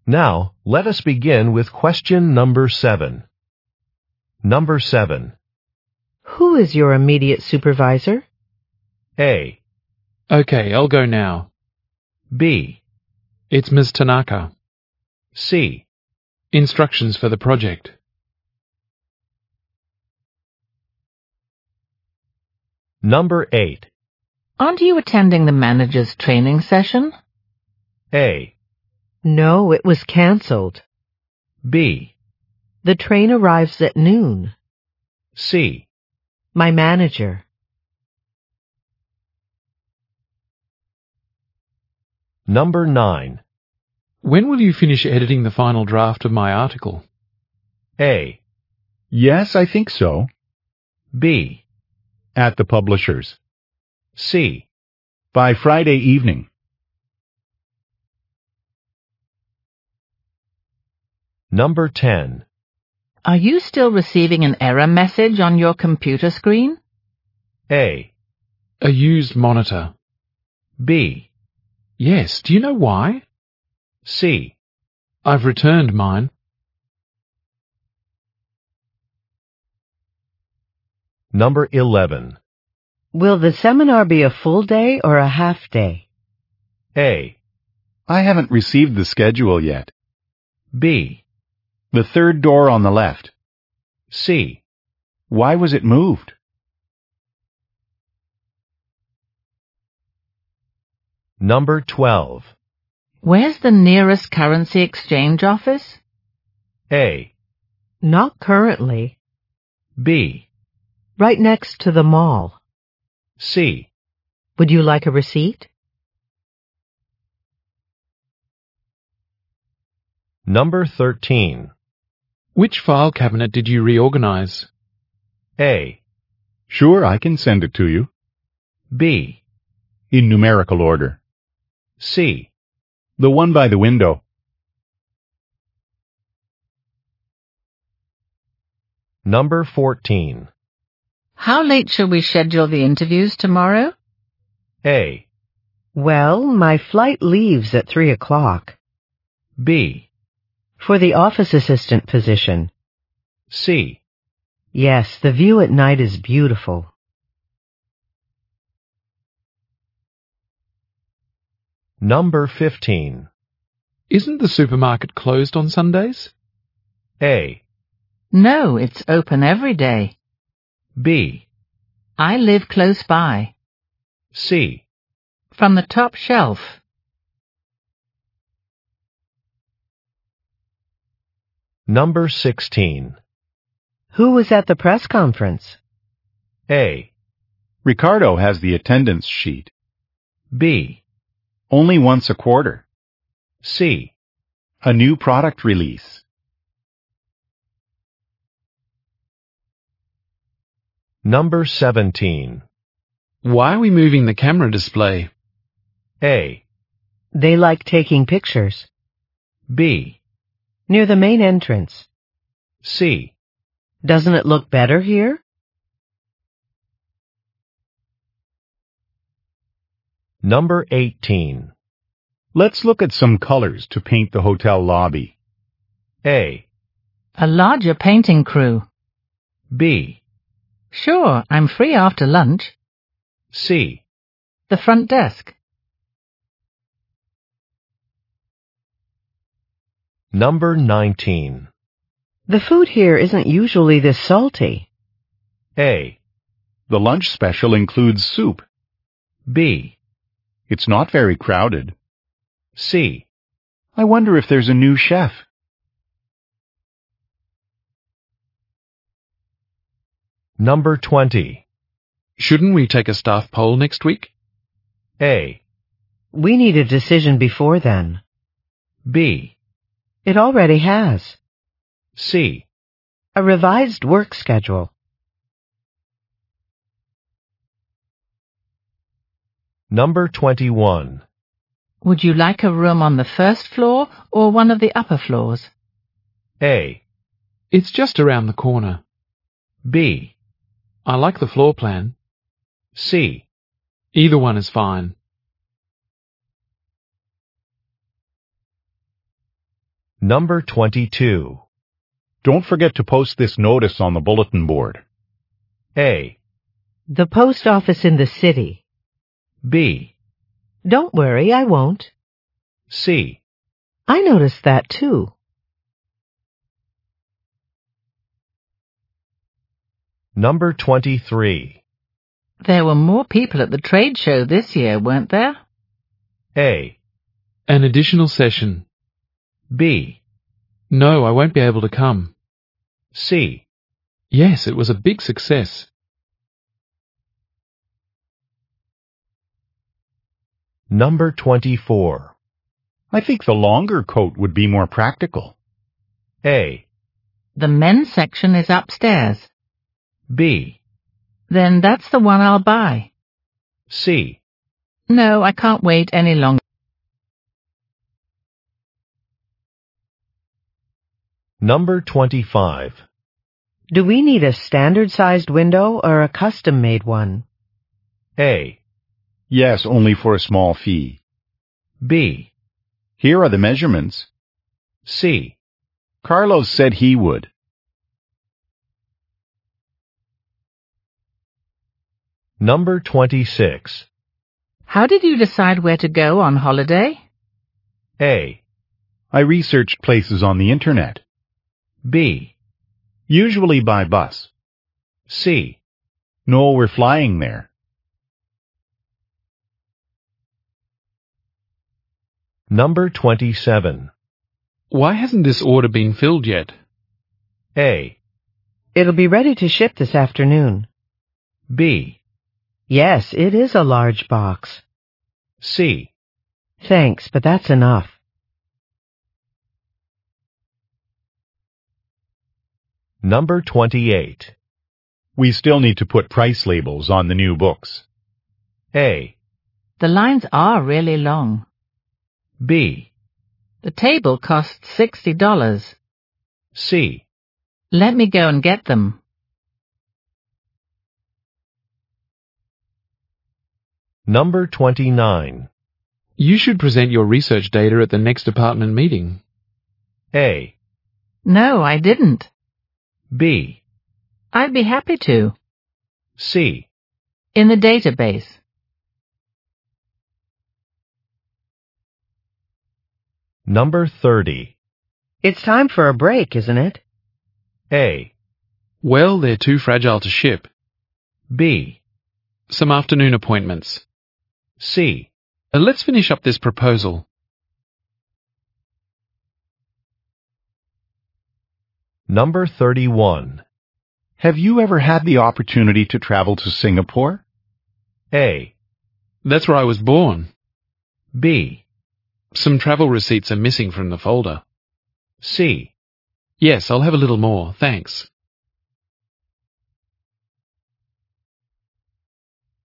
Now, let us begin with question number 7. Number 7. Who is your immediate supervisor? A. Okay, I'll go now. B. It's Ms. Tanaka. C. Instructions for the project. Number 8. Aren't you attending the manager's training session? A. No, it was cancelled. B. The train arrives at noon. C. My manager. Number 9. When will you finish editing the final draft of my article? A. Yes, I think so. B. At the publishers. C. By Friday evening. Number 10. Are you still receiving an error message on your computer screen? A. A used monitor. B. Yes, do you know why? C. I've returned mine. Number 11. Will the seminar be a full day or a half day? A. I haven't received the schedule yet. B. The third door on the left. C. Why was it moved? Number 12. Where's the nearest currency exchange office? A. Not currently. B. Right next to the mall. C. Would you like a receipt? Number 13. Which file cabinet did you reorganize? A. Sure, I can send it to you. B. In numerical order. C. The one by the window. Number 14. How late shall we schedule the interviews tomorrow? A. Well, my flight leaves at 3 o'clock. B. For the office assistant position. C. Yes, the view at night is beautiful. Number 15. Isn't the supermarket closed on Sundays? A. No, it's open every day. B. I live close by. C. From the top shelf. Number 16. Who was at the press conference? A. Ricardo has the attendance sheet. B. Only once a quarter. C. A new product release. Number 17. Why are we moving the camera display? A. They like taking pictures. B. Near the main entrance. C. Doesn't it look better here? Number 18. Let's look at some colors to paint the hotel lobby. A. A larger painting crew. B. Sure, I'm free after lunch. C. The front desk. Number 19. The food here isn't usually this salty. A. The lunch special includes soup. B. It's not very crowded. C. I wonder if there's a new chef. Number 20. Shouldn't we take a staff poll next week? A. We need a decision before then. B. It already has. C. A revised work schedule. Number 21. Would you like a room on the first floor or one of the upper floors? A. It's just around the corner. B. I like the floor plan. C. Either one is fine. Number 22. Don't forget to post this notice on the bulletin board. A. The post office in the city. B. Don't worry, I won't. C. I noticed that too. Number 23. There were more people at the trade show this year, weren't there? A. An additional session. B. No, I won't be able to come. C. Yes, it was a big success. Number 24. I think the longer coat would be more practical. A. The men's section is upstairs. B. Then that's the one I'll buy. C. No, I can't wait any longer. Number 25. Do we need a standard-sized window or a custom-made one? A. Yes, only for a small fee. B. Here are the measurements. C. Carlos said he would. Number 26. How did you decide where to go on holiday? A. I researched places on the internet. B. Usually by bus. C. No, we're flying there. Number 27. Why hasn't this order been filled yet? A. It'll be ready to ship this afternoon. B. Yes, it is a large box. C. Thanks, but that's enough. Number 28. We still need to put price labels on the new books. A. The lines are really long. B. The table costs $60. C. Let me go and get them. Number 29. You should present your research data at the next department meeting. A. No, I didn't. B. I'd be happy to. C. In the database. Number 30. It's time for a break, isn't it? A. Well, they're too fragile to ship. B. Some afternoon appointments. C. Let's finish up this proposal. Number 31. Have you ever had the opportunity to travel to Singapore? A. That's where I was born. B. Some travel receipts are missing from the folder. C. Yes, I'll have a little more, thanks.